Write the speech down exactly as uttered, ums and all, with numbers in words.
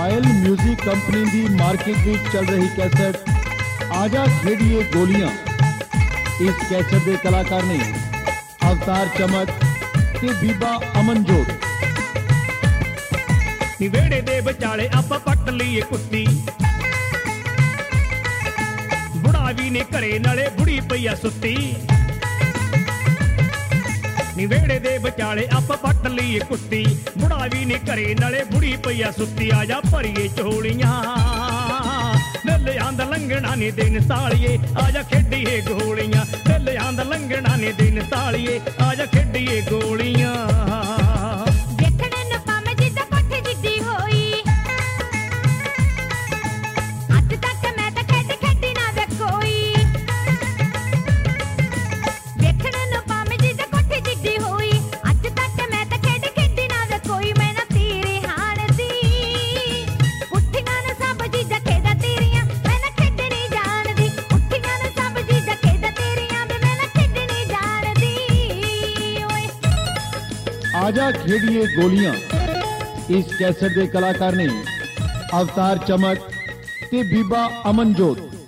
पायल music company की market में चल रही कैसेट आजा खेड़िए गोलियां। इस कैसेट के कलाकार ने अवतार चमक ते बीबा अमनजोत। वेड़े दे विचाले आप पट लीए कुत्ती, बुढ़ावी ने घरे नाले बुढ़ी पईया सुत्ती। वेड़े दे विचाले आप पट लीए कुत्ती, बुढ़ावी ने घरे नाले बुढ़ी पईया सुत्ती। आजा भरीए झोलियां दिल आंद लंघना ने दिन सालिए, आजा खेडिए गोलियां। दिल आंद लंघना ने दिन सालिए, आजा खेडिए गोलियां। आजा खेड़िए गोलियां। इस कैसेट के कलाकार ने अवतार चमक ते बीबा अमनजोत।